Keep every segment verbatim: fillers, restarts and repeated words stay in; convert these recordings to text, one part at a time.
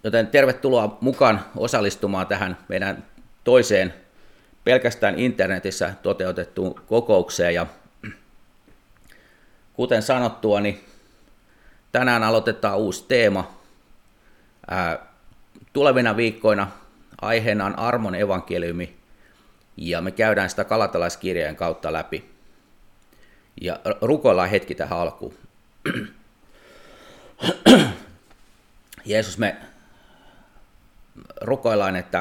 Joten tervetuloa mukaan osallistumaan tähän meidän toiseen pelkästään internetissä toteutettuun kokoukseen. Ja kuten sanottua, niin tänään aloitetaan uusi teema. Ää, tulevina viikkoina aiheena on armon evankeliumi ja me käydään sitä Galatalaiskirjeen kautta läpi. Ja rukoillaan hetki tähän alkuun. Jeesus, me rukoillaan, että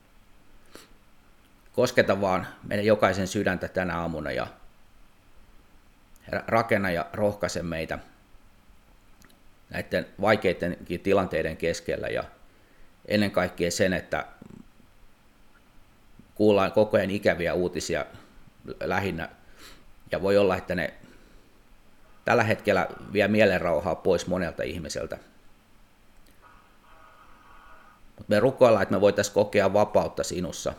kosketa vaan meidän jokaisen sydäntä tänä aamuna ja rakenna ja rohkaise meitä näiden vaikeidenkin tilanteiden keskellä ja ennen kaikkea sen, että kuullaan koko ajan ikäviä uutisia lähinnä ja voi olla, että ne tällä hetkellä vie mielenrauhaa pois monelta ihmiseltä. Mutta me rukoillaan, että me voitaisiin kokea vapautta sinussa.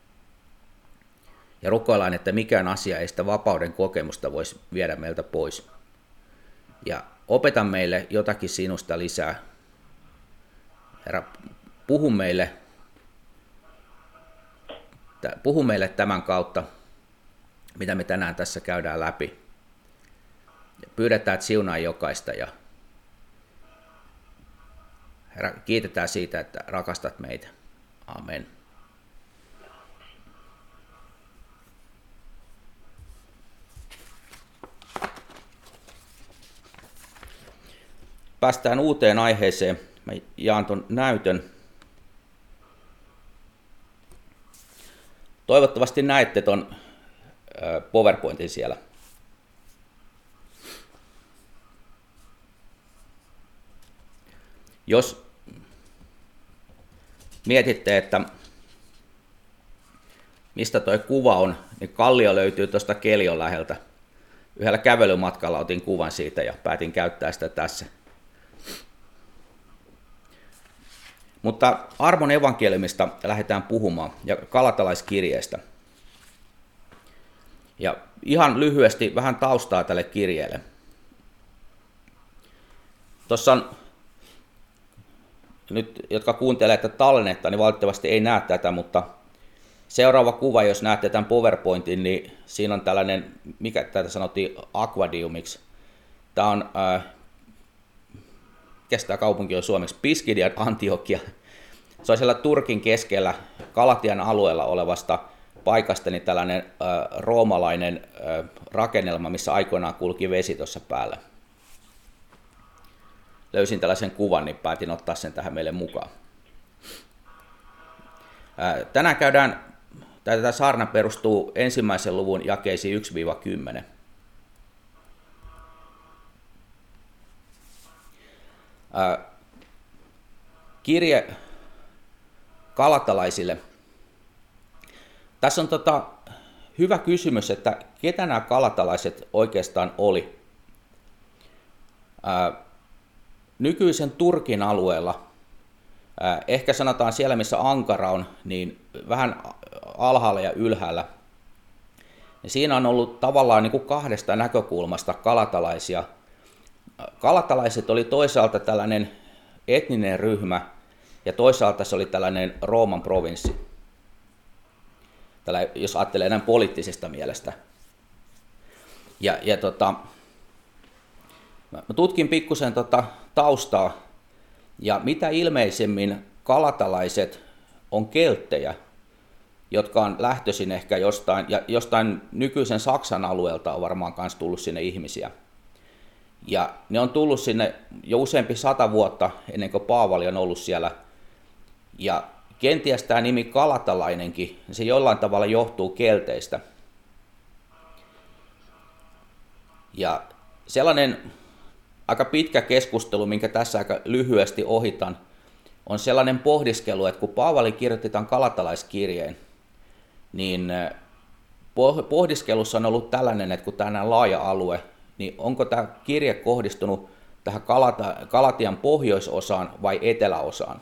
Ja rukoillaan, että mikään asia ei sitä vapauden kokemusta voisi viedä meiltä pois. Ja opeta meille jotakin sinusta lisää. Herra, puhu meille, puhu meille tämän kautta, mitä me tänään tässä käydään läpi. Ja pyydetään, että siunaa jokaista ja Herra, kiitetään siitä, että rakastat meitä. Amen. Päästään uuteen aiheeseen. Mä jaan ton näytön. Toivottavasti näette ton PowerPointin siellä. Jos mietitte, että mistä toi kuva on, niin kallio löytyy tuosta Kelion läheltä. Yhdellä kävelymatkalla otin kuvan siitä ja päätin käyttää sitä tässä. Mutta armon evankeliumista lähdetään puhumaan ja Galatalaiskirjeestä. Ja ihan lyhyesti vähän taustaa tälle kirjeelle. Tuossa on, nyt jotka kuuntelee tätä tallennetta, niin valitettavasti ei näe tätä, mutta seuraava kuva, jos näette tämän PowerPointin, niin siinä on tällainen, mikä tätä sanottiin aquadiumiksi. Tämä on, äh, mikä tämä kaupunki on suomeksi, Piskidian Antiokia. Se on siellä Turkin keskellä Galatian alueella olevasta paikasta, niin tällainen äh, roomalainen äh, rakennelma, missä aikoinaan kulki vesi tuossa päällä. Löysin tällaisen kuvan, niin päätin ottaa sen tähän meille mukaan. Äh, tänään käydään, tämä saarna perustuu ensimmäisen luvun jakeisiin yksi kymmenen. Äh, kirje galatalaisille. Tässä on tota, hyvä kysymys, että ketä nämä galatalaiset oikeastaan oli. Ää, nykyisen Turkin alueella, ää, ehkä sanotaan siellä missä Ankara on, niin vähän alhaalla ja ylhäällä. Ja siinä on ollut tavallaan niin kuin kahdesta näkökulmasta galatalaisia. Galatalaiset oli toisaalta tällainen etninen ryhmä, ja toisaalta se oli tällainen Rooman provinssi. Tällä, jos ajattelee näin poliittisesta mielestä. Ja, ja tota, mä tutkin pikkusen tota taustaa, ja mitä ilmeisemmin galatalaiset on kelttejä, jotka on lähtöisin ehkä jostain, ja jostain nykyisen Saksan alueelta on varmaan myös tullut sinne ihmisiä. Ja ne on tullut sinne jo useampi sata vuotta ennen kuin Paavali on ollut siellä. Ja kenties tämä nimi galatalainenkin, se jollain tavalla johtuu kelteistä. Ja sellainen aika pitkä keskustelu, minkä tässä aika lyhyesti ohitan, on sellainen pohdiskelu, että kun Paavali kirjoitti tämän Galatalaiskirjeen, niin pohdiskelussa on ollut tällainen, että kun tämä on laaja alue, niin onko tämä kirje kohdistunut tähän Galatian pohjoisosaan vai eteläosaan?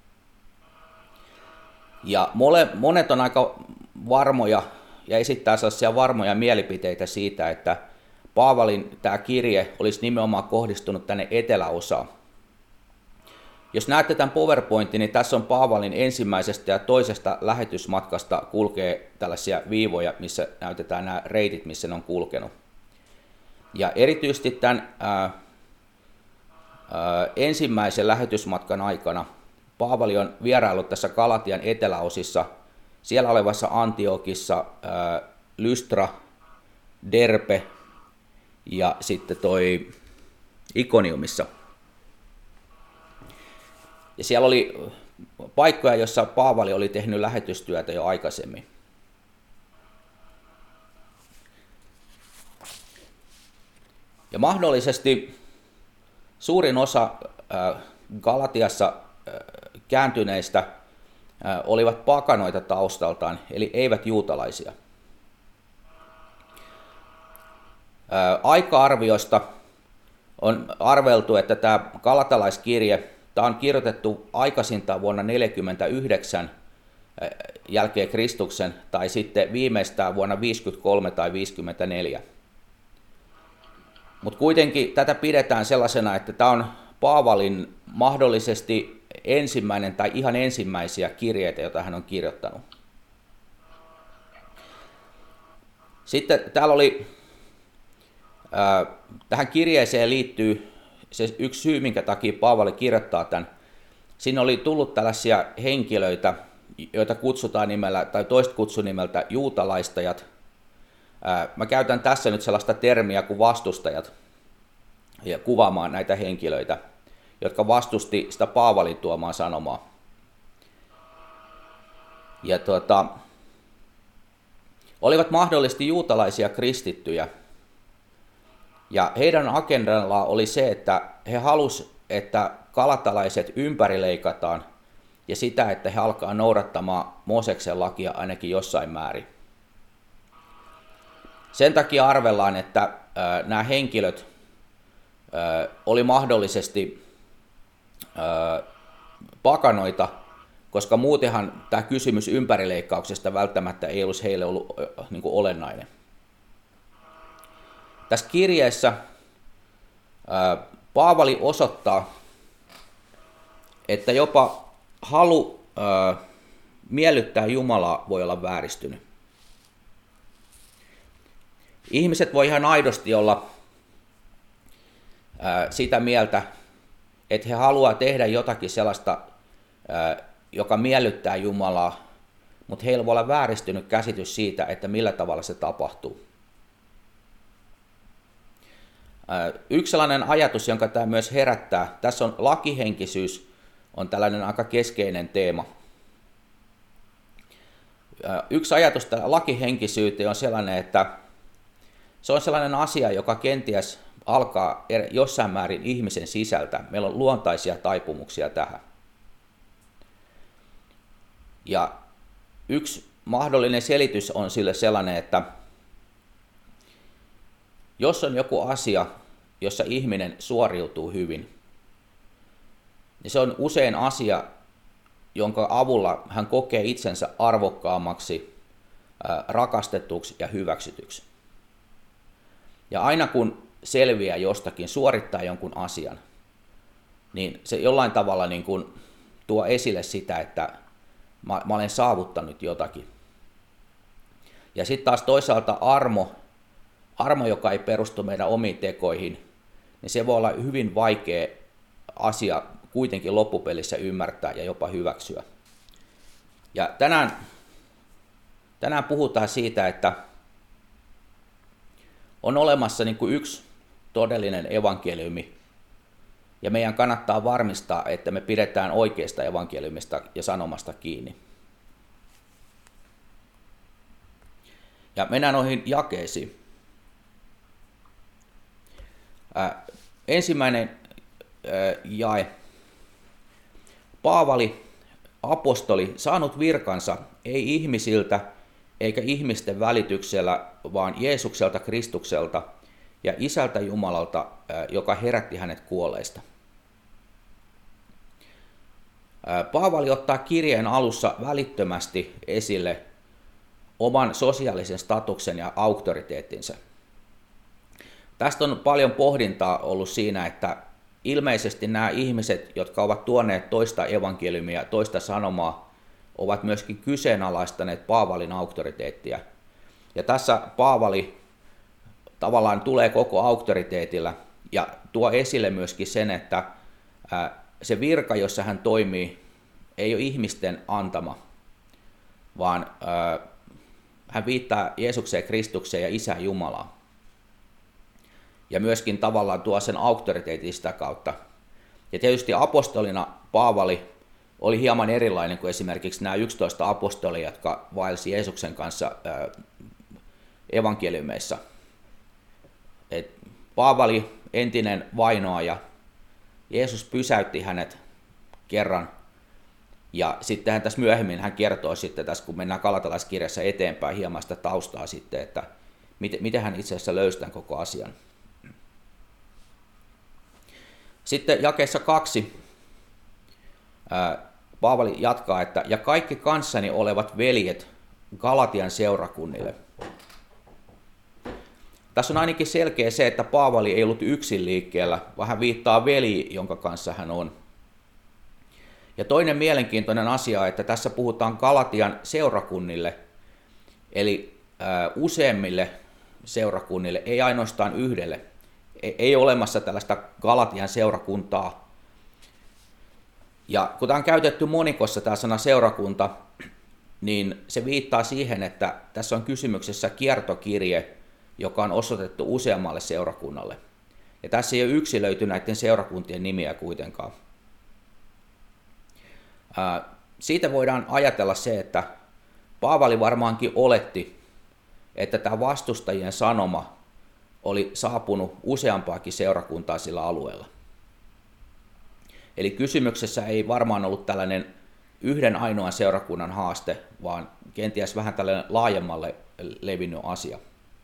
Ja mole, monet on aika varmoja ja esittää sellaisia varmoja mielipiteitä siitä, että Paavalin tämä kirje olisi nimenomaan kohdistunut tänne eteläosaan. Jos näette tämän PowerPointin, niin tässä on Paavalin ensimmäisestä ja toisesta lähetysmatkasta kulkee tällaisia viivoja, missä näytetään nämä reitit, missä ne on kulkenut. Ja erityisesti tämän ää, ää, ensimmäisen lähetysmatkan aikana Paavali on vieraillut tässä Galatian eteläosissa, siellä olevassa Antiokissa, ää, Lystra, Derbe ja sitten toi Ikoniumissa. Ja siellä oli paikkoja, joissa Paavali oli tehnyt lähetystyötä jo aikaisemmin. Ja mahdollisesti suurin osa Galatiassa kääntyneistä olivat pakanoita taustaltaan, eli eivät juutalaisia. Aika-arviosta on arveltu, että tämä galatalaiskirje, tämä on kirjoitettu aikaisintaan vuonna neljäkymmentäyhdeksän jälkeen Kristuksen, tai sitten viimeistään vuonna viisikymmentäkolme tai viisikymmentäneljä. Mutta kuitenkin tätä pidetään sellaisena, että tämä on Paavalin mahdollisesti ensimmäinen tai ihan ensimmäisiä kirjeitä, joita hän on kirjoittanut. Sitten täällä oli, ää, tähän kirjeeseen liittyy se yksi syy, minkä takia Paavali kirjoittaa tämän. Siinä oli tullut tällaisia henkilöitä, joita kutsutaan nimellä, tai toista kutsunimeltä juutalaistajat. Mä käytän tässä nyt sellaista termiä kuin vastustajat ja kuvaamaan näitä henkilöitä, jotka vastusti sitä Paavalin tuomaa sanomaa. Ja tuota, olivat mahdollisesti juutalaisia kristittyjä. Ja heidän agendallaan oli se, että he halusivat, että galatalaiset ympärileikataan ja sitä, että he alkaa noudattamaan Mooseksen lakia ainakin jossain määrin. Sen takia arvellaan, että äh, nämä henkilöt äh, oli mahdollisesti äh, pakanoita, koska muutenhan tämä kysymys ympärileikkauksesta välttämättä ei olisi heille ollut äh, niin kuin olennainen. Tässä kirjeessä äh, Paavali osoittaa, että jopa halu äh, miellyttää Jumalaa voi olla vääristynyt. Ihmiset voi ihan aidosti olla ää, sitä mieltä, että he haluaa tehdä jotakin sellaista, ää, joka miellyttää Jumalaa, mutta heillä voi olla vääristynyt käsitys siitä, että millä tavalla se tapahtuu. Ää, yksi sellainen ajatus, jonka tämä myös herättää, tässä on lakihenkisyys, on tällainen aika keskeinen teema. Ää, yksi ajatus tällä lakihenkisyyteen on sellainen, että se on sellainen asia, joka kenties alkaa jossain määrin ihmisen sisältä. Meillä on luontaisia taipumuksia tähän. Ja yksi mahdollinen selitys on sille sellainen, että jos on joku asia, jossa ihminen suoriutuu hyvin, niin se on usein asia, jonka avulla hän kokee itsensä arvokkaammaksi, rakastetuksi ja hyväksytyksi. Ja aina kun selviää jostakin, suorittaa jonkun asian, niin se jollain tavalla niin kuin tuo esille sitä, että mä, mä olen saavuttanut jotakin. Ja sitten taas toisaalta armo, armo, joka ei perustu meidän omiin tekoihin, niin se voi olla hyvin vaikea asia kuitenkin loppupelissä ymmärtää ja jopa hyväksyä. Ja tänään, tänään puhutaan siitä, että on olemassa niin kuin yksi todellinen evankeliumi, ja meidän kannattaa varmistaa, että me pidetään oikeasta evankeliumista ja sanomasta kiinni. Ja mennään noihin jakeisiin. Ää, ensimmäinen ää, jae. Paavali, apostoli, saanut virkansa ei ihmisiltä eikä ihmisten välityksellä, vaan Jeesukselta Kristukselta ja Isältä Jumalalta, joka herätti hänet kuolleista. Paavali ottaa kirjeen alussa välittömästi esille oman sosiaalisen statuksen ja auktoriteettinsa. Tästä on paljon pohdintaa ollut siinä, että ilmeisesti nämä ihmiset, jotka ovat tuoneet toista evankeliumia, toista sanomaa, ovat myöskin kyseenalaistaneet Paavalin auktoriteettia. Ja tässä Paavali tavallaan tulee koko auktoriteetilla ja tuo esille myöskin sen, että se virka, jossa hän toimii, ei ole ihmisten antama, vaan hän viittaa Jeesukseen Kristukseen ja Isään Jumalaan. Ja myöskin tavallaan tuo sen auktoriteetin sitä kautta. Ja tietysti apostolina Paavali oli hieman erilainen kuin esimerkiksi nämä yksitoista apostolia, jotka vaelsi Jeesuksen kanssa evankeliumeissa. Et Paavali, entinen vainoaja, Jeesus pysäytti hänet kerran. Ja sitten tässä myöhemmin hän kertoo sitten tässä, kun mennään Galatalaiskirjassa eteenpäin hieman sitä taustaa sitten, että miten, miten hän itse asiassa löysi tämän koko asian. Sitten jakeessa kaksi ää, Paavali jatkaa, että ja kaikki kanssani olevat veljet Galatian seurakunnille. Tässä on ainakin selkeä se, että Paavali ei ollut yksin liikkeellä, vaan hän viittaa veli, jonka kanssa hän on. Ja toinen mielenkiintoinen asia, että tässä puhutaan Galatian seurakunnille, eli ää, useammille seurakunnille, ei ainoastaan yhdelle. Ei ole olemassa tällaista Galatian seurakuntaa. Ja kun tämä on käytetty monikossa, tämä sana seurakunta, niin se viittaa siihen, että tässä on kysymyksessä kiertokirje, joka on osoitettu useammalle seurakunnalle. Ja tässä ei ole yksilöity näiden seurakuntien nimiä kuitenkaan. Ää, siitä voidaan ajatella se, että Paavali varmaankin oletti, että tämä vastustajien sanoma oli saapunut useampaakin seurakuntaa sillä alueella. Eli kysymyksessä ei varmaan ollut tällainen yhden ainoan seurakunnan haaste, vaan kenties vähän tällainen laajemmalle levinnyt asia.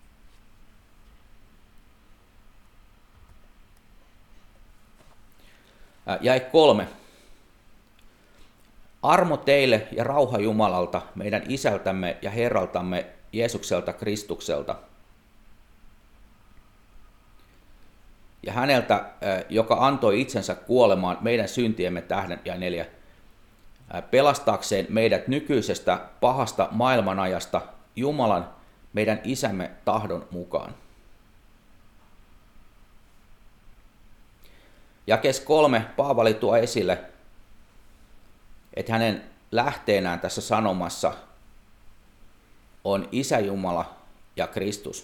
Jae kolme. Armo teille ja rauha Jumalalta, meidän Isältämme ja Herraltamme Jeesukselta Kristukselta. Ja häneltä, joka antoi itsensä kuolemaan meidän syntiemme tähden, ja neljä, pelastaakseen meidät nykyisestä pahasta maailmanajasta Jumalan meidän Isämme tahdon mukaan. Jakeessa kolme Paavali tuo esille, että hänen lähteenään tässä sanomassa on Isä Jumala ja Kristus.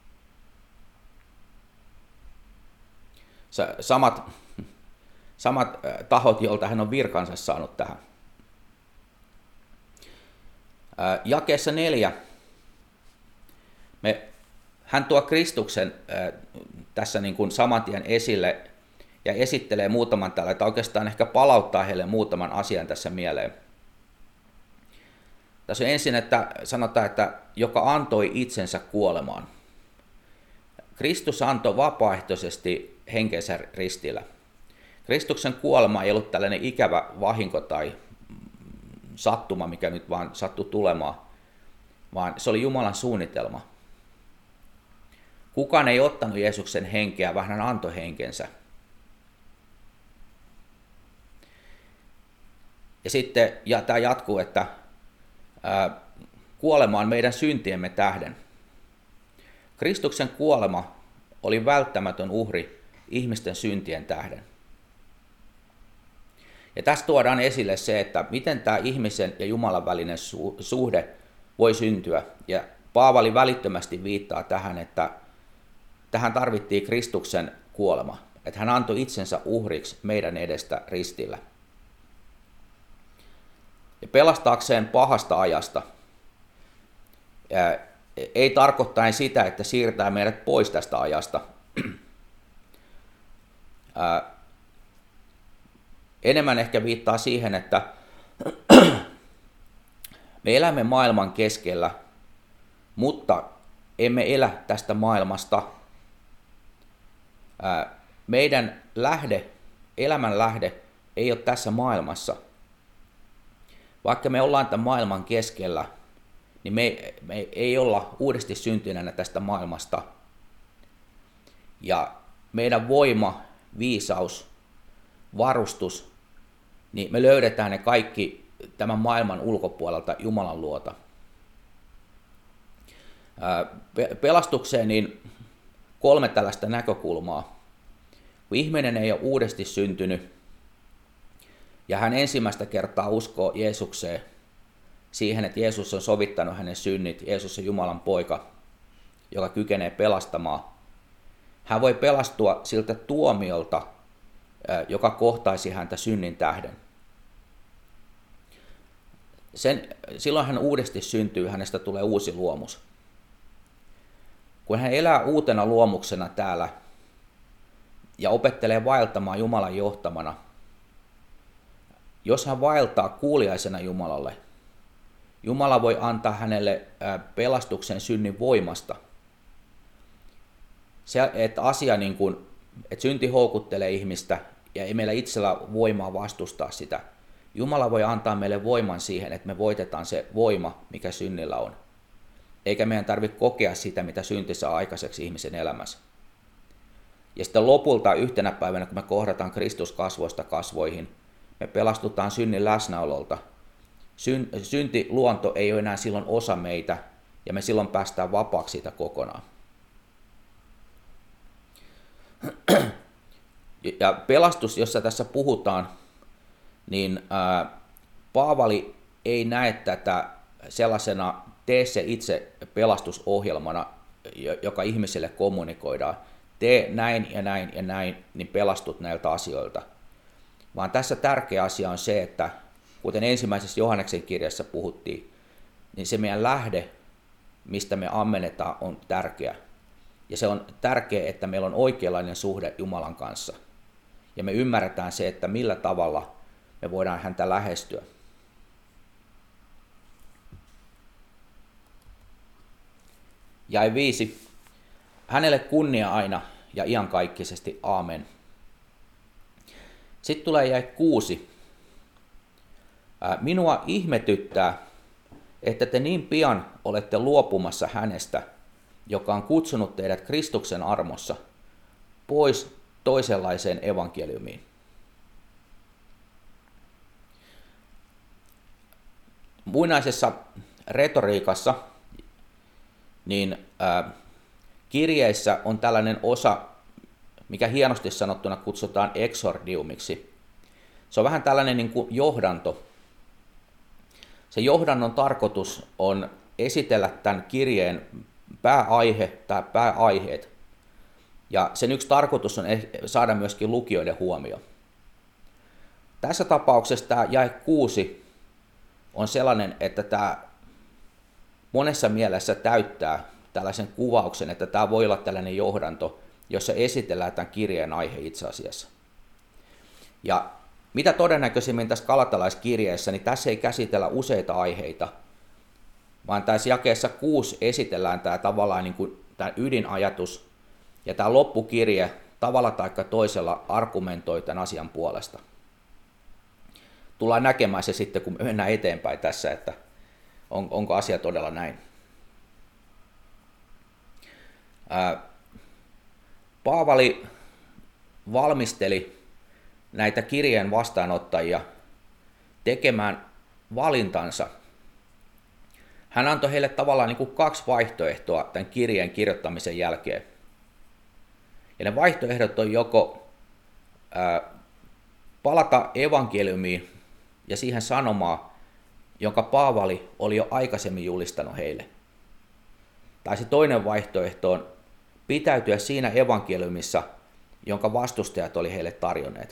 Samat, samat tahot, joilta hän on virkansa saanut tähän. Jakeessa neljä me, hän tuo Kristuksen tässä niin kuin saman tien esille ja esittelee muutaman tällä, että oikeastaan ehkä palauttaa heille muutaman asian tässä mieleen. Tässä on ensin, että sanotaan, että joka antoi itsensä kuolemaan. Kristus antoi vapaaehtoisesti henkensä ristillä. Kristuksen kuolema ei ollut tällainen ikävä vahinko tai sattuma, mikä nyt vaan sattui tulemaan, vaan se oli Jumalan suunnitelma. Kukaan ei ottanut Jeesuksen henkeä, vaan hän antoi henkensä. Ja sitten ja tämä jatkuu, että ää, kuolema on meidän syntiemme tähden. Kristuksen kuolema oli välttämätön uhri ihmisten syntien tähden. Ja tässä tuodaan esille se, että miten tämä ihmisen ja Jumalan välinen suhde voi syntyä. Ja Paavali välittömästi viittaa tähän, että tähän tarvittiin Kristuksen kuolema. Että hän antoi itsensä uhriksi meidän edestä ristillä. Ja pelastaakseen pahasta ajasta, ei tarkoittaen sitä, että siirtää meidät pois tästä ajasta. Enemmän ehkä viittaa siihen, että me elämme maailman keskellä, mutta emme elä tästä maailmasta. Meidän lähde, elämän lähde ei ole tässä maailmassa. Vaikka me ollaan tämän maailman keskellä, niin me, me ei olla uudesti syntyneenä tästä maailmasta. Ja meidän voima, viisaus varustus, niin me löydetään ne kaikki tämän maailman ulkopuolelta Jumalan luota. Pelastukseen niin kolme tällaista näkökulmaa. Kun ihminen ei ole uudesti syntynyt ja hän ensimmäistä kertaa uskoo Jeesukseen, siihen, että Jeesus on sovittanut hänen synnit, Jeesus on Jumalan poika, joka kykenee pelastamaan, hän voi pelastua siltä tuomiolta, joka kohtaisi häntä synnin tähden. Sen, silloin hän uudesti syntyy, hänestä tulee uusi luomus. Kun hän elää uutena luomuksena täällä ja opettelee vaeltamaan Jumalan johtamana, jos hän vaeltaa kuuliaisena Jumalalle, Jumala voi antaa hänelle pelastuksen synnin voimasta. Se, että asia niin kuin, että synti houkuttelee ihmistä ja ei meillä itsellä voimaa vastustaa sitä. Jumala voi antaa meille voiman siihen, että me voitetaan se voima, mikä synnillä on. Eikä meidän tarvitse kokea sitä, mitä synti saa aikaiseksi ihmisen elämässä. Ja sitten lopulta yhtenä päivänä, kun me kohdataan Kristus kasvoista kasvoihin, me pelastutaan synnin läsnäololta. Syn, syntiluonto ei ole enää silloin osa meitä, ja me silloin päästään vapaaksi siitä kokonaan. Ja pelastus, jossa tässä puhutaan, niin ää, Paavali ei näe tätä sellaisena tee se itse pelastusohjelmana, joka ihmiselle kommunikoidaan. Tee näin ja näin ja näin, niin pelastut näiltä asioilta. Vaan tässä tärkeä asia on se, että kuten ensimmäisessä Johanneksen kirjassa puhuttiin, niin se meidän lähde, mistä me ammennetaan, on tärkeä. Ja se on tärkeää, että meillä on oikeanlainen suhde Jumalan kanssa. Ja me ymmärretään se, että millä tavalla me voidaan häntä lähestyä. Jae viisi. Hänelle kunnia aina ja iankaikkisesti. Aamen. Sitten tulee jae kuusi. Minua ihmetyttää, että te niin pian olette luopumassa hänestä, joka on kutsunut teidät Kristuksen armossa, pois toisenlaiseen evankeliumiin. Muinaisessa retoriikassa niin ää, kirjeissä on tällainen osa, mikä hienosti sanottuna kutsutaan exordiumiksi. Se on vähän tällainen niin kuin johdanto. Se johdannon tarkoitus on esitellä tämän kirjeen pääaihe tai pääaiheet. Ja sen yksi tarkoitus on saada myöskin lukijoiden huomio. Tässä tapauksessa tämä jae kuusi on sellainen, että tämä monessa mielessä täyttää tällaisen kuvauksen, että tämä voi olla tällainen johdanto, jossa esitellään tämän kirjeen aihe itse asiassa. Ja mitä todennäköisimmin tässä galatalaiskirjeessä, niin tässä ei käsitellä useita aiheita, vaan tässä jakeessa kuusi esitellään tämä tavallaan niin kuin tämä ydinajatus, ja tämä loppukirje tavalla tai toisella argumentoi tämän asian puolesta. Tullaan näkemään se sitten, kun mennään eteenpäin tässä, että on, onko asia todella näin. Ää, Paavali valmisteli näitä kirjeen vastaanottajia tekemään valintansa. Hän antoi heille tavallaan niin kuin kaksi vaihtoehtoa tämän kirjeen kirjoittamisen jälkeen. Ja ne vaihtoehdot on joko ää, palata evankeliumiin ja siihen sanomaan, jonka Paavali oli jo aikaisemmin julistanut heille. Tai se toinen vaihtoehto on pitäytyä siinä evankeliumissa, jonka vastustajat oli heille tarjonneet.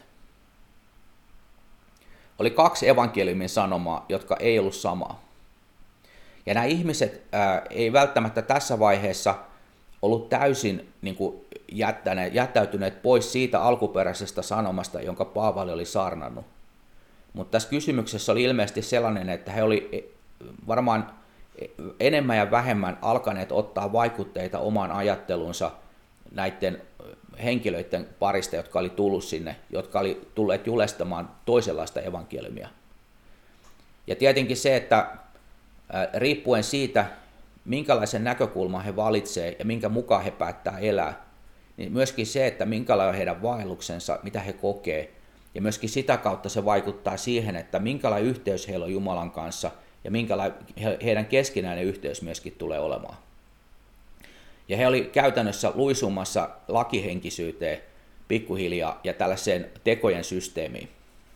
Oli kaksi evankeliumin sanomaa, jotka ei ollut samaa. Ja nämä ihmiset ää, ei välttämättä tässä vaiheessa ollut täysin niin kuin jättäneet, jättäytyneet pois siitä alkuperäisestä sanomasta, jonka Paavali oli saarnannut. Mutta tässä kysymyksessä oli ilmeisesti sellainen, että he oli varmaan enemmän ja vähemmän alkaneet ottaa vaikutteita omaan ajattelunsa näiden henkilöiden parista, jotka oli tullut sinne, jotka oli tulleet julistamaan toisenlaista evankeliumia. Ja tietenkin se, että riippuen siitä, minkälaisen näkökulman he valitsee ja minkä mukaan he päättää elää, niin myöskin se, että minkälainen on heidän vaelluksensa, mitä he kokee, ja myöskin sitä kautta se vaikuttaa siihen, että minkälainen yhteys heillä on Jumalan kanssa ja minkälainen heidän keskinäinen yhteys myöskin tulee olemaan. Ja he oli käytännössä luisumassa lakihenkisyyteen pikkuhiljaa ja tällaiseen tekojen systeemiin.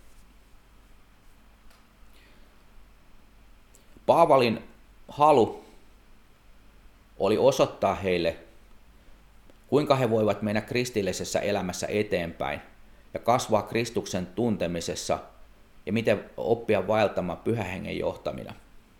Paavalin halu oli osoittaa heille, kuinka he voivat mennä kristillisessä elämässä eteenpäin ja kasvaa Kristuksen tuntemisessa ja miten oppia vaeltamaan Pyhän Hengen johtamina.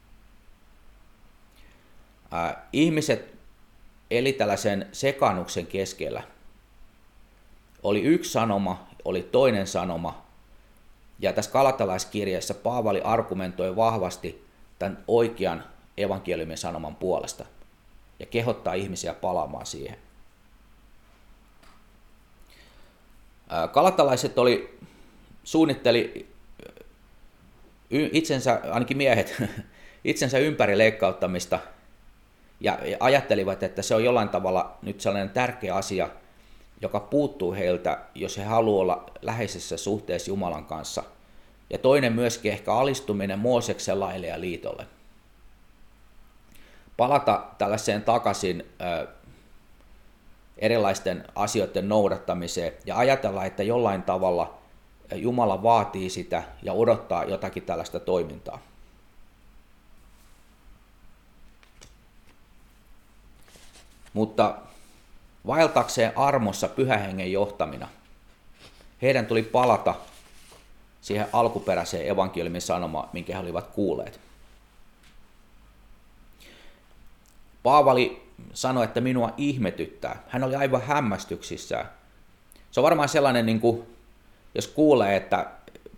Ää, ihmiset eli tällaisen sekaannuksen keskellä. Oli yksi sanoma, oli toinen sanoma, ja tässä galatalaiskirjeessä Paavali argumentoi vahvasti tämän oikean evankeliumin sanoman puolesta ja kehottaa ihmisiä palaamaan siihen. Galatalaiset oli, suunnitteli itsensä, ainakin miehet, itsensä ympäri leikkauttamista ja ajattelivat, että se on jollain tavalla nyt sellainen tärkeä asia, joka puuttuu heiltä, jos he haluavat olla läheisessä suhteessa Jumalan kanssa. Ja toinen myöskin ehkä alistuminen Mooseksen laille ja liitolle. Palata tällaiseen takaisin äh, erilaisten asioiden noudattamiseen ja ajatella, että jollain tavalla Jumala vaatii sitä ja odottaa jotakin tällaista toimintaa. Mutta vaeltakseen armossa Pyhän Hengen johtamina, heidän tuli palata siihen alkuperäiseen evankeliumin sanomaan, minkä he olivat kuulleet. Paavali sanoi, että minua ihmetyttää. Hän oli aivan hämmästyksissään. Se on varmaan sellainen, niin kuin, jos kuulee, että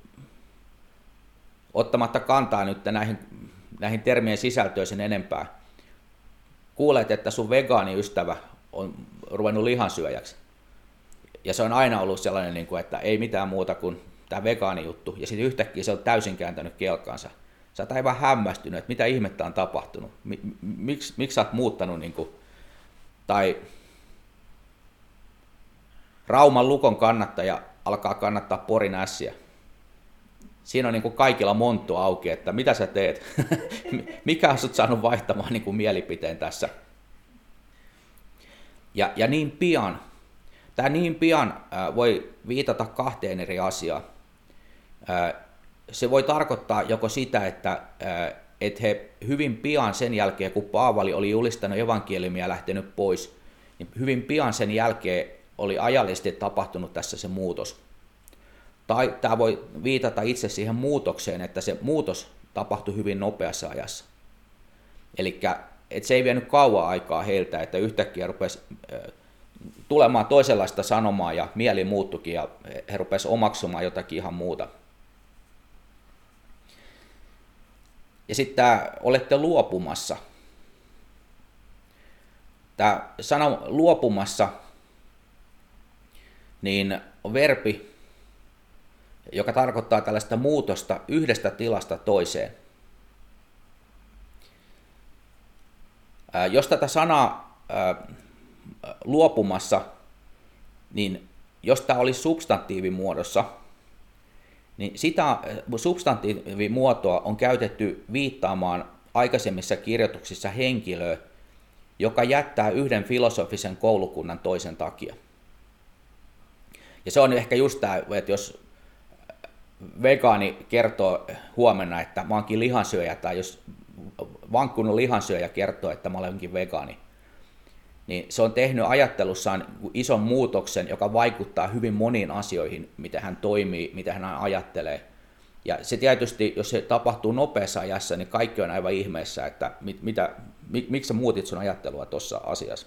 ottamatta kantaa nyt näihin, näihin termien sisältöön sen enempää, kuulet, että sun vegaaniystävä on ruvennut lihansyöjäksi. Ja se on aina ollut sellainen, niin kuin, että ei mitään muuta kuin tämä vegaanijuttu. Ja sitten yhtäkkiä se on täysin kääntänyt kelkkaansa. Sä oot aivan hämmästynyt, että mitä ihmettä on tapahtunut. Miksi, miksi sä oot muuttanut, niin kuin, tai Rauman Lukon kannattaja alkaa kannattaa Porin Ässiä. Siinä on niin kuin kaikilla monttu auki, että mitä sä teet, mikä on sut saanut vaihtamaan niin kuin mielipiteen tässä. Ja, ja niin pian, tämä niin pian äh, voi viitata kahteen eri asiaan. Äh, se voi tarkoittaa joko sitä, että, äh, että he hyvin pian sen jälkeen, kun Paavali oli julistanut evankeliumia ja lähtenyt pois, niin hyvin pian sen jälkeen oli ajallisesti tapahtunut tässä se muutos. Tai tämä voi viitata itse siihen muutokseen, että se muutos tapahtui hyvin nopeassa ajassa. Eli se ei vienyt kauan aikaa heiltä, että yhtäkkiä rupesi tulemaan toisenlaista sanomaa ja mieli muuttuikin ja he rupesivat omaksumaan jotakin ihan muuta. Ja sitten tämä olette luopumassa. Tämä sana luopumassa niin on verbi, joka tarkoittaa tällaista muutosta yhdestä tilasta toiseen. Ää, jos tätä sanaa ää, luopumassa, niin jos tämä olisi substantiivimuodossa, niin sitä substantiivimuotoa on käytetty viittaamaan aikaisemmissa kirjoituksissa henkilöä, joka jättää yhden filosofisen koulukunnan toisen takia. Ja se on ehkä just tämä, että jos vegaani kertoo huomenna, että mä oonkin lihansyöjä, tai jos vankkunut lihansyöjä kertoo, että mä olenkin vegaani, niin se on tehnyt ajattelussaan ison muutoksen, joka vaikuttaa hyvin moniin asioihin, miten hän toimii, miten hän ajattelee. Ja se tietysti, jos se tapahtuu nopeassa ajassa, niin kaikki on aivan ihmeessä, että mit, mitä, mik, miksi sä muutit sun ajattelua tuossa asiassa.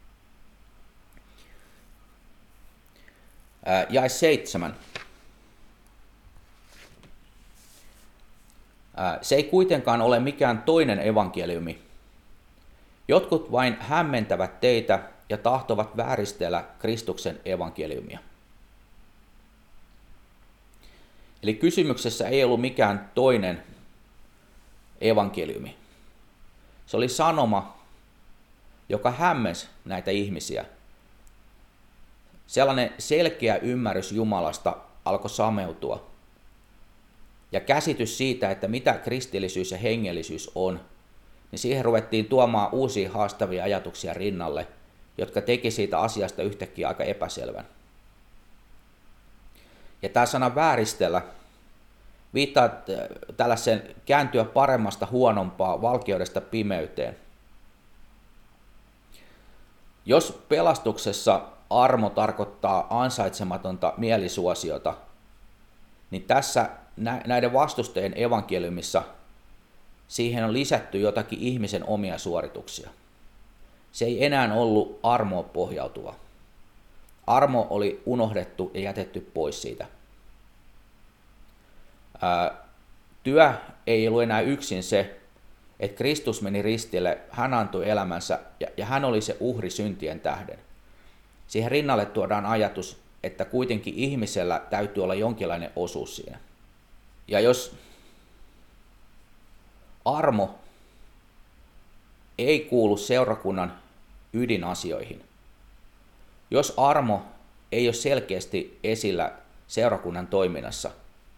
Ää, jae seitsemän. Ää, se ei kuitenkaan ole mikään toinen evankeliumi. Jotkut vain hämmentävät teitä ja tahtovat vääristellä Kristuksen evankeliumia. Eli kysymyksessä ei ollut mikään toinen evankeliumi. Se oli sanoma, joka hämmensi näitä ihmisiä. Sellainen selkeä ymmärrys Jumalasta alkoi sameutua. Ja käsitys siitä, että mitä kristillisyys ja hengellisyys on, niin siihen ruvettiin tuomaan uusia haastavia ajatuksia rinnalle, jotka teki siitä asiasta yhtäkkiä aika epäselvän. Ja tämä sana vääristellä viittaa tällaisen kääntyä paremmasta huonompaa, valkeudesta pimeyteen. Jos pelastuksessa armo tarkoittaa ansaitsematonta mielisuosiota, niin tässä näiden vastustajien evankeliumissa siihen on lisätty jotakin ihmisen omia suorituksia. Se ei enää ollut armoon pohjautuva. Armo oli unohdettu ja jätetty pois siitä. Ää, työ ei ollut enää yksin se, että Kristus meni ristille, hän antoi elämänsä ja, ja hän oli se uhri syntien tähden. Siihen rinnalle tuodaan ajatus, että kuitenkin ihmisellä täytyy olla jonkinlainen osuus siinä. Ja jos armo ei kuulu seurakunnan ydinasioihin, jos armo ei ole selkeästi esillä seurakunnan toiminnassa,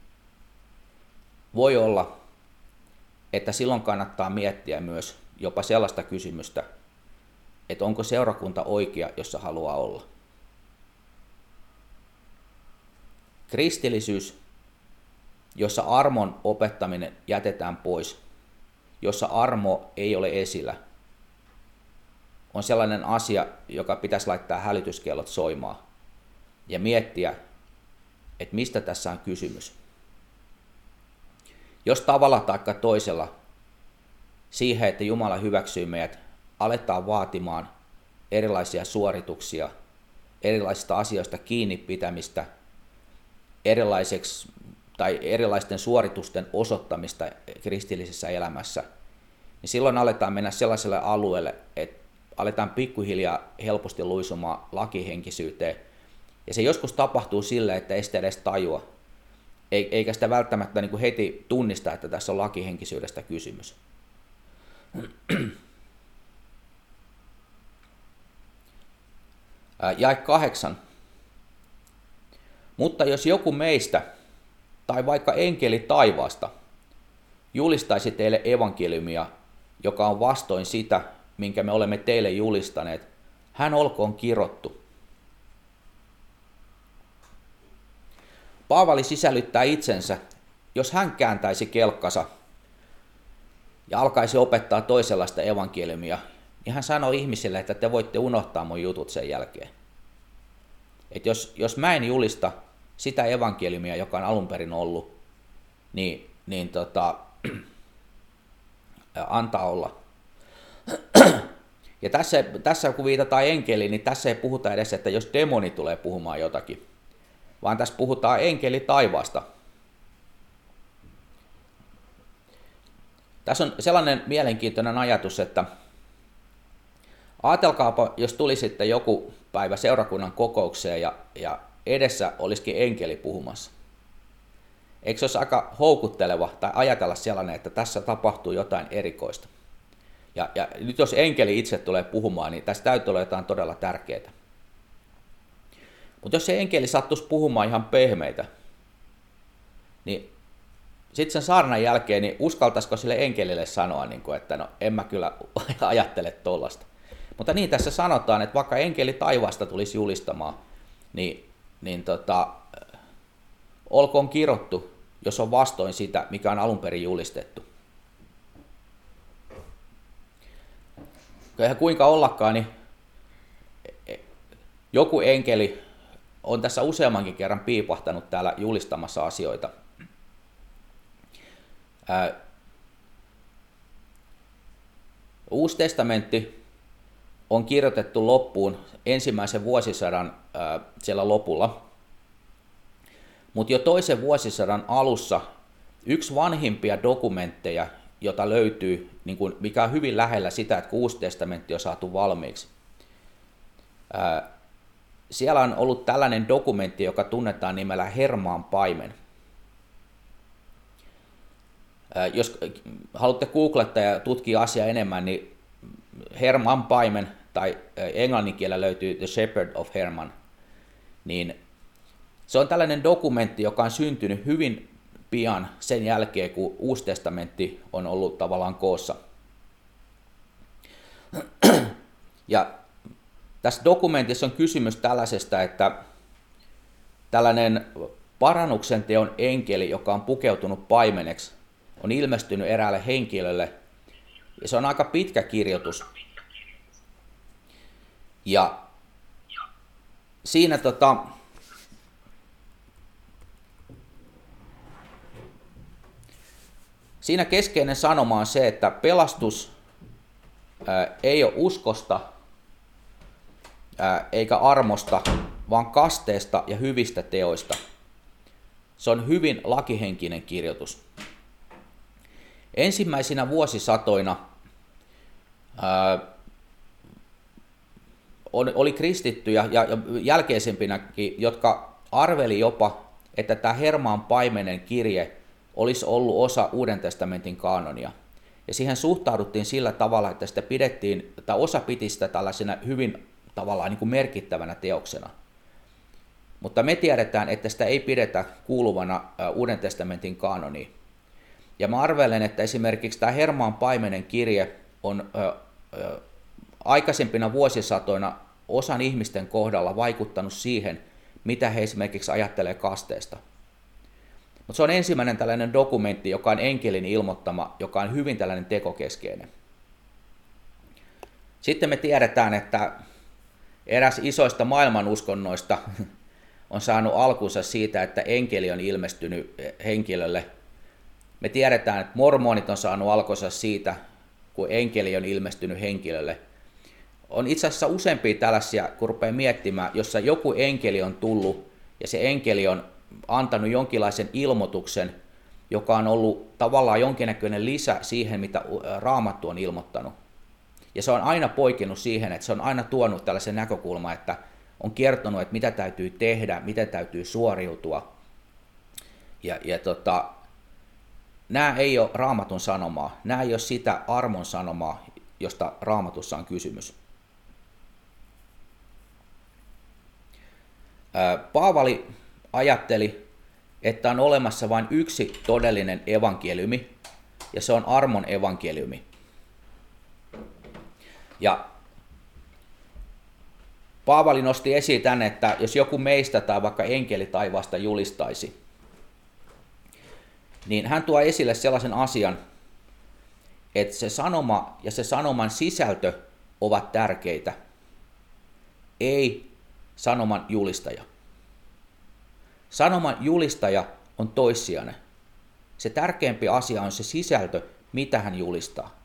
voi olla, että silloin kannattaa miettiä myös jopa sellaista kysymystä, että onko seurakunta oikea, jossa haluaa olla. Kristillisyys, jossa armon opettaminen jätetään pois, jossa armo ei ole esillä, on sellainen asia, joka pitäisi laittaa hälytyskellot soimaan ja miettiä, että mistä tässä on kysymys. Jos tavalla tai toisella siihen, että Jumala hyväksyy meidät, aletaan vaatimaan erilaisia suorituksia, erilaisista asioista kiinni pitämistä, erilaiseksi tai erilaisten suoritusten osoittamista kristillisessä elämässä, niin silloin aletaan mennä sellaiselle alueelle, että aletaan pikkuhiljaa helposti luisumaan lakihenkisyyteen. Ja se joskus tapahtuu sillä, että ei sitä edes tajua, eikä sitä välttämättä niin kuin heti tunnista, että tässä on lakihenkisyydestä kysymys. Jae kahdeksan. Mutta jos joku meistä, tai vaikka enkeli taivaasta, julistaisi teille evankeliumia, joka on vastoin sitä, minkä me olemme teille julistaneet, hän olkoon kirottu. Paavali sisällyttää itsensä, jos hän kääntäisi kelkkansa ja alkaisi opettaa toisenlaista evankeliumia, niin hän sanoi ihmisille, että te voitte unohtaa mun jutut sen jälkeen. Että jos, jos mä en julista sitä evankeliumia, joka on alun perin ollut, niin, niin tota, antaa olla. Ja tässä, tässä kun viitataan enkeliin, niin tässä ei puhuta edes, että jos demoni tulee puhumaan jotakin, vaan tässä puhutaan enkeli taivaasta. Tässä on sellainen mielenkiintoinen ajatus, että ajatelkaapa, jos tulisitte joku päivä seurakunnan kokoukseen ja, ja edessä olisikin enkeli puhumassa. Eikö se olisi aika houkutteleva tai ajatella sellainen, että tässä tapahtuu jotain erikoista? Ja, ja nyt jos enkeli itse tulee puhumaan, niin tässä täytyy olla jotain todella tärkeää. Mutta jos se enkeli sattuisi puhumaan ihan pehmeitä, niin sitten sen saarnan jälkeen, niin uskaltaisiko sille enkelille sanoa, että no en mä kyllä ajattele tollasta. Mutta niin tässä sanotaan, että vaikka enkeli taivaasta tulisi julistamaan, niin, niin tota, olkoon kirottu, jos on vastoin sitä, mikä on alun perin julistettu. Eihän kuinka ollakaan, niin joku enkeli on tässä useammankin kerran piipahtanut täällä julistamassa asioita. Ää, Uusi testamentti on kirjoitettu loppuun ensimmäisen vuosisadan ää, siellä lopulla, mutta jo toisen vuosisadan alussa yksi vanhimpia dokumentteja, jota löytyy, niin kun, mikä on hyvin lähellä sitä, että kun Uusi testamentti on saatu valmiiksi. Ää, siellä on ollut tällainen dokumentti, joka tunnetaan nimellä Hermaan paimen. Ää, jos haluatte googlettaa ja tutkia asiaa enemmän, niin Herman paimen, tai englannin kielellä löytyy The Shepherd of Herman, niin Se on tällainen dokumentti, joka on syntynyt hyvin pian sen jälkeen, kun Uusi testamentti on ollut tavallaan koossa. Ja tässä dokumentissa on kysymys tällaisesta, että tällainen parannuksen teon enkeli, joka on pukeutunut paimeneksi, on ilmestynyt eräälle henkilölle, ja se on aika pitkä kirjoitus. Ja siinä tota, siinä keskeinen sanoma on se, että pelastus ää, ei ole uskosta ää, eikä armosta, vaan kasteesta ja hyvistä teoista. Se on hyvin lakihenkinen kirjoitus. Ensimmäisinä vuosisatoina ää, oli kristittyjä ja jälkeisempinäkin, jotka arveli jopa, että tämä Hermaan paimenen kirje olisi ollut osa Uuden testamentin kaanonia. Ja siihen suhtauduttiin sillä tavalla, että sitä pidettiin, tai osa piti sitä tällaisena hyvin tavallaan niin kuin merkittävänä teoksena. Mutta me tiedetään, että sitä ei pidetä kuuluvana Uuden testamentin kaanoniin. Ja mä arvelen, että esimerkiksi tämä Hermaan paimenen kirje on ö, ö, aikaisempina vuosisatoina osan ihmisten kohdalla vaikuttanut siihen, mitä he esimerkiksi ajattelee kasteesta. Mutta se on ensimmäinen tällainen dokumentti, joka on enkelin ilmoittama, joka on hyvin tällainen tekokeskeinen. Sitten me tiedetään, että eräs isoista maailmanuskonnoista on saanut alkunsa siitä, että enkeli on ilmestynyt henkilölle. Me tiedetään, että mormonit on saanut alkunsa siitä, kun enkeli on ilmestynyt henkilölle. On itse asiassa useampia tällaisia, kun rupeaa miettimään, jossa joku enkeli on tullut ja se enkeli on antanut jonkinlaisen ilmoituksen, joka on ollut tavallaan jonkinnäköinen lisä siihen, mitä Raamattu on ilmoittanut. Ja se on aina poikinut siihen, että se on aina tuonut tällaisen näkökulman, että on kertonut, että mitä täytyy tehdä, miten täytyy suoriutua. Ja, ja tota, nämä ei ole Raamatun sanomaa, nämä ei ole sitä armon sanomaa, josta Raamatussa on kysymys. Paavali ajatteli, että on olemassa vain yksi todellinen evankeliumi, ja se on armon evankeliumi. Ja Paavali nosti esiin tänne, että jos joku meistä tai vaikka enkeli taivaasta julistaisi, niin hän tuo esille sellaisen asian, että se sanoma ja se sanoman sisältö ovat tärkeitä, ei sanoman julistaja. Sanoman julistaja on toissijainen. Se tärkeämpi asia on se sisältö, mitä hän julistaa.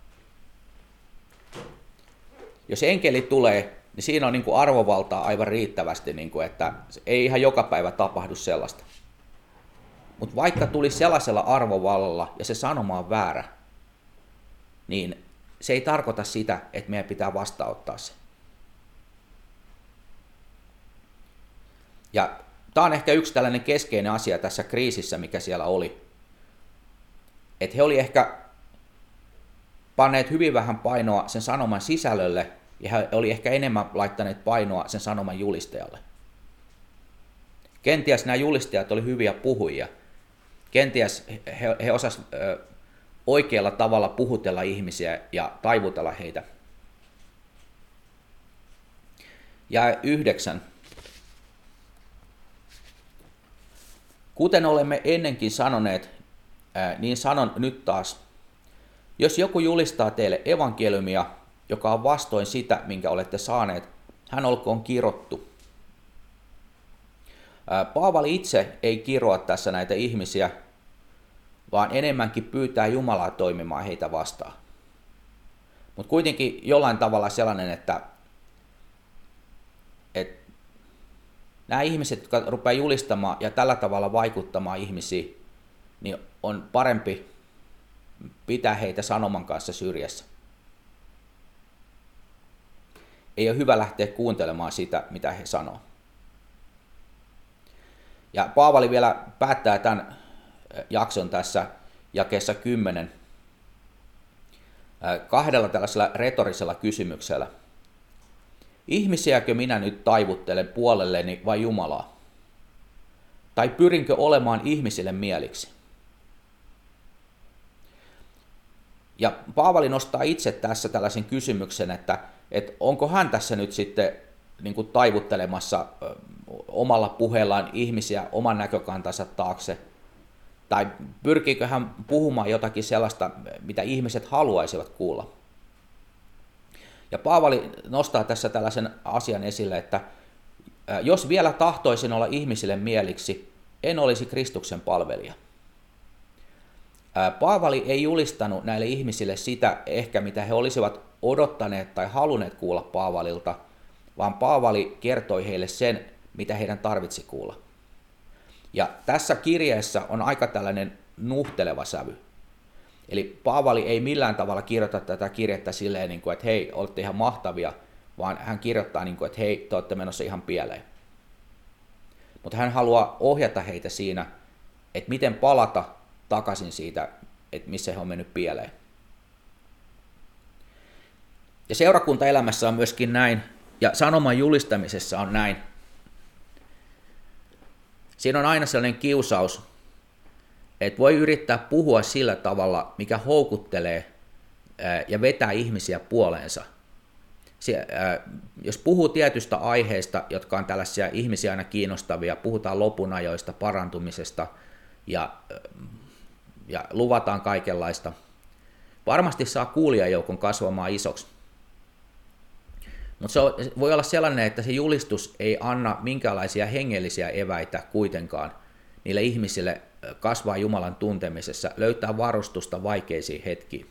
Jos enkeli tulee, niin siinä on niin kuin arvovaltaa aivan riittävästi, niin kuin, että ei ihan joka päivä tapahdu sellaista. Mutta vaikka tuli sellaisella arvovallalla ja se sanoma on väärä, niin se ei tarkoita sitä, että meidän pitää vastaanottaa se. Ja tämä on ehkä yksi tällainen keskeinen asia tässä kriisissä, mikä siellä oli. Että he oli ehkä panneet hyvin vähän painoa sen sanoman sisällölle, ja he oli ehkä enemmän laittaneet painoa sen sanoman julistajalle. Kenties nämä julistajat oli hyviä puhujia. Kenties he, he osasivat oikealla tavalla puhutella ihmisiä ja taivutella heitä. Ja yhdeksän. Kuten olemme ennenkin sanoneet, niin sanon nyt taas. Jos joku julistaa teille evankeliumia, joka on vastoin sitä, minkä olette saaneet, hän olkoon kirottu. Paavali itse ei kiroa tässä näitä ihmisiä, vaan enemmänkin pyytää Jumalaa toimimaan heitä vastaan. Mutta kuitenkin jollain tavalla sellainen, että, että nämä ihmiset, jotka rupeaa julistamaan ja tällä tavalla vaikuttamaan ihmisiin, niin on parempi pitää heitä sanoman kanssa syrjässä. Ei ole hyvä lähteä kuuntelemaan sitä, mitä he sanoo. Ja Paavali vielä päättää tämän jakson tässä jakeessa kymmenen kahdella tällaisella retorisella kysymyksellä. Ihmisiäkö minä nyt taivuttelen puolelleni vai Jumalaa? Tai pyrinkö olemaan ihmisille mieliksi? Ja Paavali nostaa itse tässä tällaisen kysymyksen, että, että onko hän tässä nyt sitten niin kuin taivuttelemassa omalla puheellaan ihmisiä oman näkökantansa taakse, tai pyrkiikö hän puhumaan jotakin sellaista, mitä ihmiset haluaisivat kuulla. Ja Paavali nostaa tässä tällaisen asian esille, että jos vielä tahtoisin olla ihmisille mieliksi, en olisi Kristuksen palvelija. Paavali ei julistanut näille ihmisille sitä ehkä, mitä he olisivat odottaneet tai halunneet kuulla Paavalilta, vaan Paavali kertoi heille sen, mitä heidän tarvitsi kuulla. Ja tässä kirjeessä on aika tällainen nuhteleva sävy. Eli Paavali ei millään tavalla kirjoita tätä kirjettä silleen, että hei, olette ihan mahtavia, vaan hän kirjoittaa, että hei, te olette menossa ihan pieleen. Mutta hän haluaa ohjata heitä siinä, että miten palata takaisin siitä, että missä he on mennyt pieleen. Ja seurakuntaelämässä on myöskin näin, ja sanoman julistamisessa on näin. Siinä on aina sellainen kiusaus, että voi yrittää puhua sillä tavalla, mikä houkuttelee ja vetää ihmisiä puoleensa. Jos puhuu tietystä aiheesta, jotka on tällaisia ihmisiä aina kiinnostavia, puhutaan lopunajoista, parantumisesta ja, ja luvataan kaikenlaista, varmasti saa kuulijajoukon kasvamaan isoksi. Mutta se voi olla sellainen, että se julistus ei anna minkäänlaisia hengellisiä eväitä kuitenkaan niille ihmisille kasvaa Jumalan tuntemisessa, löytää varustusta vaikeisiin hetkiin.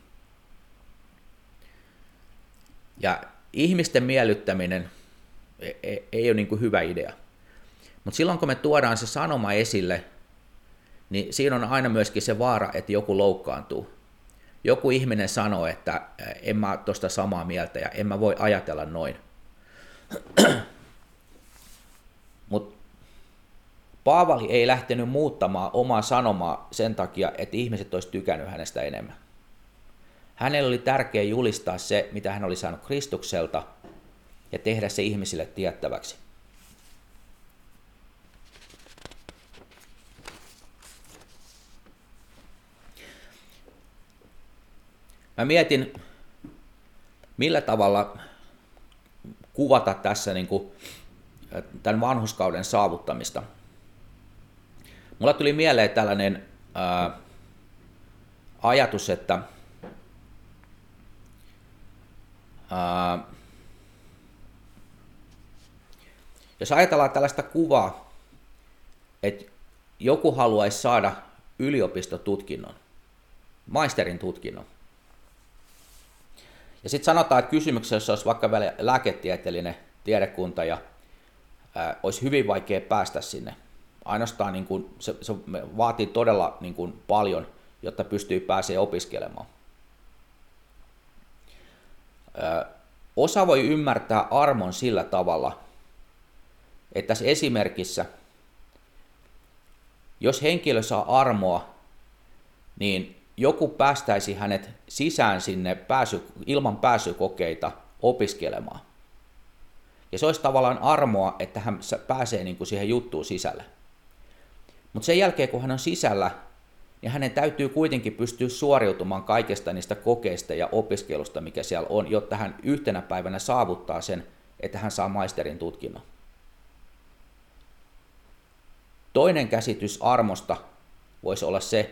Ja ihmisten miellyttäminen ei ole niin kuin hyvä idea. Mutta silloin kun me tuodaan se sanoma esille, niin siinä on aina myöskin se vaara, että joku loukkaantuu. Joku ihminen sanoo, että en mä tuosta samaa mieltä ja en mä voi ajatella noin. Mutta Paavali ei lähtenyt muuttamaan omaa sanomaa sen takia, että ihmiset olisi tykännyt hänestä enemmän. Hänellä oli tärkeää julistaa se, mitä hän oli saanut Kristukselta, ja tehdä se ihmisille tiettäväksi. Mä mietin, millä tavalla kuvata tässä niin kuin tämän vanhurskauden saavuttamista. Mulla tuli mieleen tällainen ää, ajatus, että ää, jos ajatellaan tällaista kuvaa, että joku haluaisi saada yliopistotutkinnon, maisterin tutkinnon, ja sitten sanotaan, että kysymyksessä olisi vaikka lääketieteellinen tiedekunta ja ää, olisi hyvin vaikea päästä sinne. Ainoastaan niin kuin, se, se vaatii todella niin kuin, paljon, jotta pystyy pääsemään opiskelemaan. Ää, osa voi ymmärtää armon sillä tavalla, että tässä esimerkissä, jos henkilö saa armoa, niin joku päästäisi hänet sisään sinne pääsy, ilman pääsykokeita opiskelemaan. Ja se olisi tavallaan armoa, että hän pääsee niin kuin siihen juttuun sisälle. Mutta sen jälkeen, kun hän on sisällä, niin hänen täytyy kuitenkin pystyä suoriutumaan kaikesta niistä kokeista ja opiskelusta, mikä siellä on, jotta hän yhtenä päivänä saavuttaa sen, että hän saa maisterin tutkinnon. Toinen käsitys armosta voisi olla se,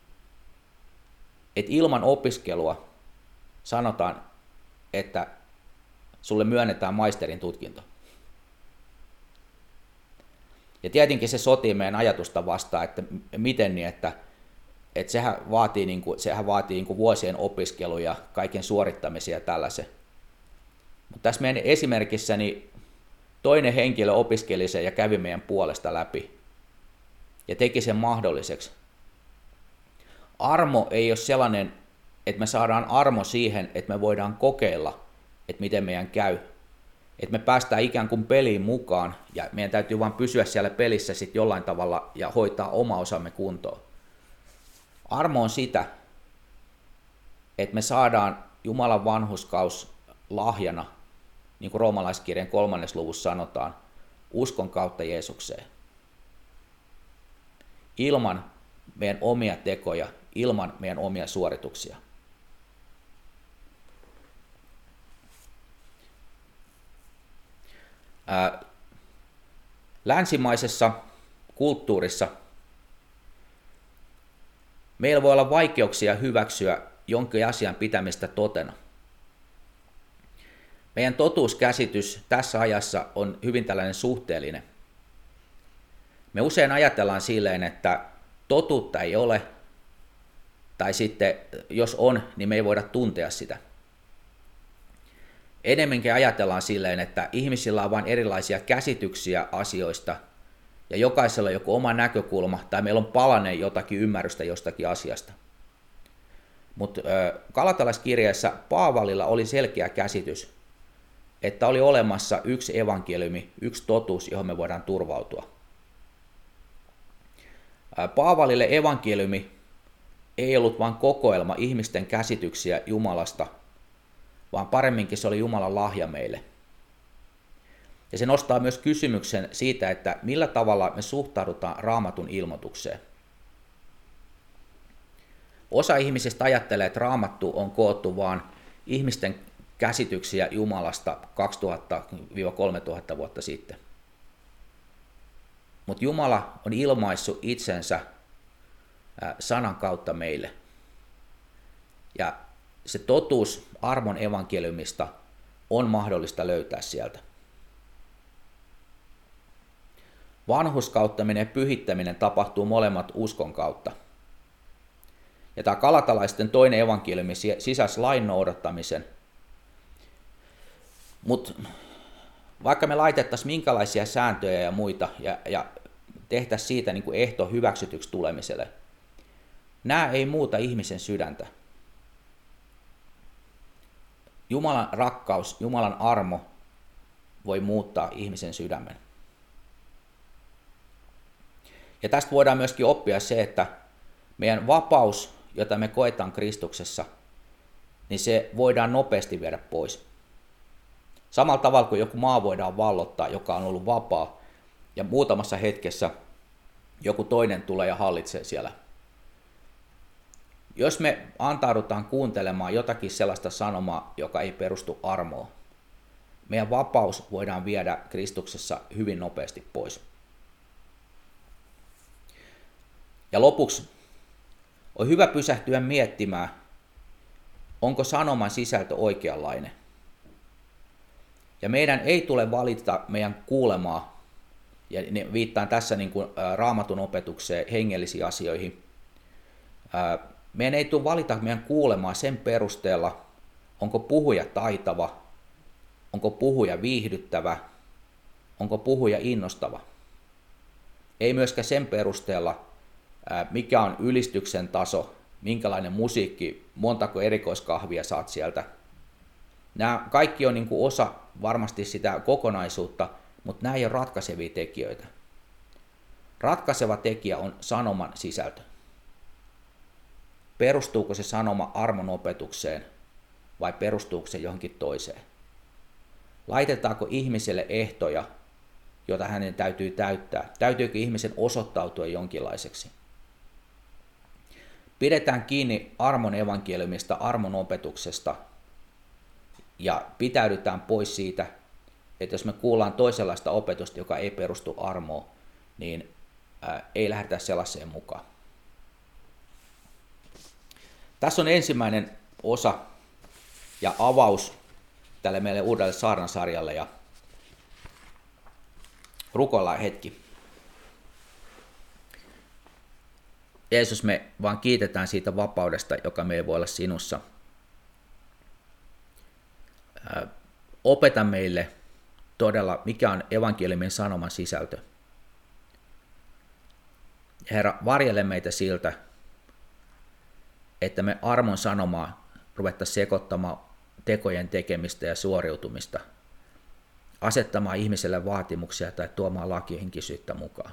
että ilman opiskelua sanotaan, että sulle myönnetään maisterin tutkinto. Ja tietenkin se sotii meidän ajatusta vastaan, että miten niin, että, että sehän vaatii, niin kuin, sehän vaatii niin kuin vuosien opiskelua ja kaiken suorittamisia ja tällaisen. Mutta tässä meidän esimerkissä niin toinen henkilö opiskeli sen ja kävi meidän puolesta läpi ja teki sen mahdolliseksi. Armo ei ole sellainen, että me saadaan armo siihen, että me voidaan kokeilla, että miten meidän käy. Että me päästään ikään kuin peliin mukaan ja meidän täytyy vain pysyä siellä pelissä sitten jollain tavalla ja hoitaa oma osamme kuntoon. Armo on sitä, että me saadaan Jumalan vanhurskaus lahjana, niin kuin roomalaiskirjan kolmannes luvussa sanotaan, uskon kautta Jeesukseen. ilman meidän omia tekoja, ilman meidän omia suorituksia. Ää, länsimaisessa kulttuurissa meillä voi olla vaikeuksia hyväksyä jonkin asian pitämistä totena. Meidän totuuskäsitys tässä ajassa on hyvin tällainen suhteellinen. Me usein ajatellaan silleen, että totuutta ei ole, tai sitten jos on, niin me ei voida tuntea sitä. Enemmänkin ajatellaan silleen, että ihmisillä on vain erilaisia käsityksiä asioista, ja jokaisella on joku oma näkökulma, tai meillä on palanen jotakin ymmärrystä jostakin asiasta. Mutta Galatalaiskirjeessä Paavalilla oli selkeä käsitys, että oli olemassa yksi evankeliumi, yksi totuus, johon me voidaan turvautua. Paavalille evankeliumi ei ollut vain kokoelma ihmisten käsityksiä Jumalasta, vaan paremminkin se oli Jumalan lahja meille. Ja se nostaa myös kysymyksen siitä, että millä tavalla me suhtaudutaan Raamatun ilmoitukseen. Osa ihmisistä ajattelee, että Raamattu on koottu vain ihmisten käsityksiä Jumalasta kaksituhatta kolmetuhatta vuotta sitten. Mutta Jumala on ilmaissut itsensä sanan kautta meille. Ja se totuus armon evankeliumista on mahdollista löytää sieltä. Vanhurskauttaminen ja pyhittäminen tapahtuu molemmat uskon kautta. Ja tämä galatalaisten toinen evankeliumi sisälsi lain noudattamisen. Mutta vaikka me laitettaisiin minkälaisia sääntöjä ja muita ja, ja tehtäisiin siitä niin kuin ehto hyväksytyksi tulemiselle, nämä ei muuta ihmisen sydäntä. Jumalan rakkaus, Jumalan armo voi muuttaa ihmisen sydämen. Ja tästä voidaan myöskin oppia se, että meidän vapaus, jota me koetaan Kristuksessa, niin se voidaan nopeasti viedä pois. Samalla tavalla kuin joku maa voidaan vallottaa, joka on ollut vapaa, ja muutamassa hetkessä joku toinen tulee ja hallitsee siellä. Jos me antaudutaan kuuntelemaan jotakin sellaista sanomaa, joka ei perustu armoon, meidän vapaus voidaan viedä Kristuksessa hyvin nopeasti pois. Ja lopuksi on hyvä pysähtyä miettimään, onko sanoman sisältö oikeanlainen. Ja meidän ei tule valita meidän kuulemaa, ja viittaan tässä niin kuin Raamatun opetukseen, hengellisiin asioihin. Meidän ei tule valita meidän kuulemaa sen perusteella, onko puhuja taitava, onko puhuja viihdyttävä, onko puhuja innostava. Ei myöskään sen perusteella, mikä on ylistyksen taso, minkälainen musiikki, montako erikoiskahvia saat sieltä. Nämä kaikki on niin kuin osa varmasti sitä kokonaisuutta, mutta nämä ei ole ratkaisevia tekijöitä. Ratkaiseva tekijä on sanoman sisältö. Perustuuko se sanoma armon opetukseen vai perustuuko se johonkin toiseen? Laitetaanko ihmiselle ehtoja, joita hänen täytyy täyttää? Täytyykö ihmisen osoittautua jonkinlaiseksi? Pidetään kiinni armon evankeliumista, armon opetuksesta ja pitäydytään pois siitä, että jos me kuullaan toisenlaista opetusta, joka ei perustu armoon, niin ää, ei lähdetä sellaiseen mukaan. Tässä on ensimmäinen osa ja avaus tälle meille uudelle saarnasarjalle ja rukoillaan hetki. Jeesus, me vaan kiitetään siitä vapaudesta, joka meillä voi olla sinussa. Opeta meille todella, mikä on evankeliumin sanoman sisältö. Herra, varjele meitä siltä, että me armon sanomaa ruvettaisiin sekoittamaan tekojen tekemistä ja suoriutumista, asettamaan ihmiselle vaatimuksia tai tuomaan lakihenkisyyttä mukaan.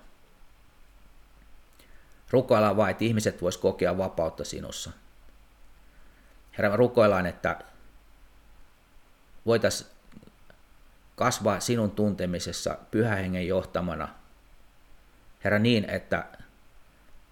Rukoillaan vain, että ihmiset vois kokea vapautta sinussa. Herra, me rukoillaan, että voitaisiin kasvaa sinun tuntemisessa Pyhän Hengen johtamana. Herra, niin, että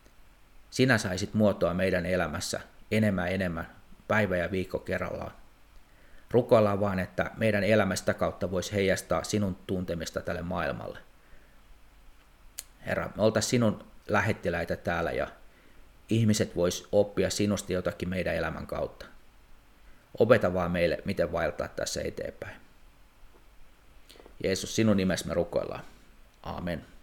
sinä saisit muotoa meidän elämässä enemmän enemmän päivä ja viikko kerrallaan. Rukoillaan vaan, että meidän elämästä kautta voisi heijastaa sinun tuntemista tälle maailmalle. Herra, me oltaisiin sinun lähettiläitä täällä ja ihmiset vois oppia sinusta jotakin meidän elämän kautta. Opeta vaan meille, miten vaeltaa tässä eteenpäin. Jeesus, sinun nimessä me rukoillaan. Aamen.